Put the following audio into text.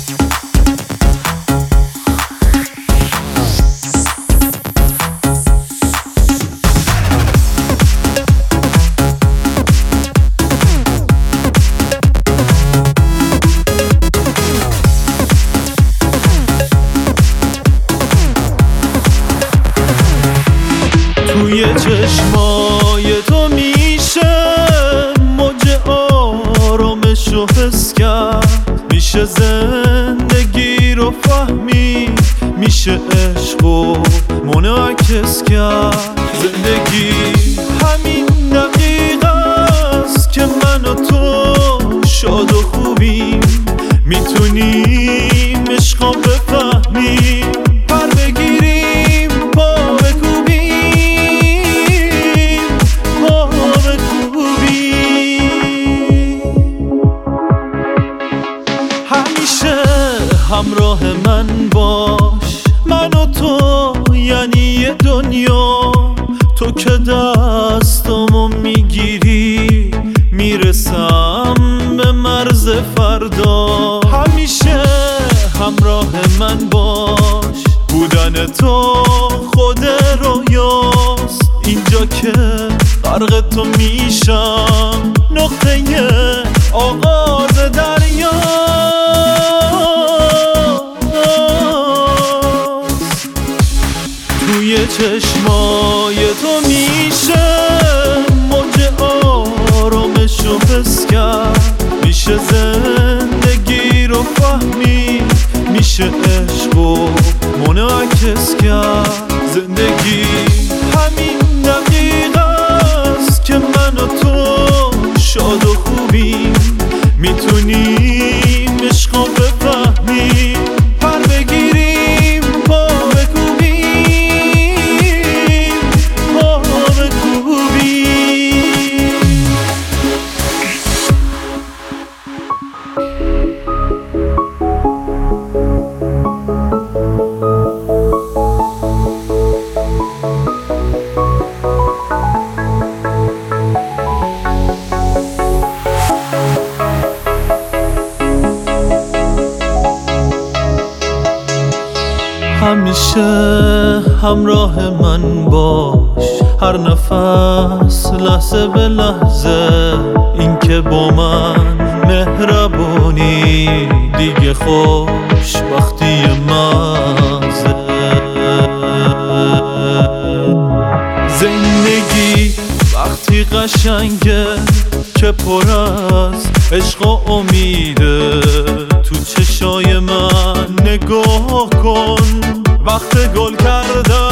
توی چشمای تو میشه موج آرامشو حس کرد، میشه زندگی رو فهمید، میشه عشقو منعکس کرد. زندگی همین دقیقه است که من و تو شاد و خوبیم، میتونیم عشقا بفهمیم، پر بگیریم پا بکوبیم، پا بکوبیم. همیشه همراه من باش، من و تو یعنی یه دنیا. تو که دستامو میگیری میرسم به مرز فردا. همیشه همراه من باش، بودن تو خود رویاست. اینجا که غرق تو میشم، نقطه آغاز دریاست. توی چشمای تو میشه موج آرامشو حس کرد، میشه زندگی رو فهمید، میشه عشقو منعکس کرد. زندگی همین دقیقه است که من و تو شاد و خوبیم، میتونیم عشقو بفهمیم، پر بگیریم پا بکوبیم، پا بکوبیم. همیشه همراه من باش، هر نفس لحظه به لحظه. این که با من مهربونی دیگه خوشبختی محضه. زندگی وقتی قشنگه که پر از عشق و امیده. تو چشای من نگاه کن، وقت گل کردن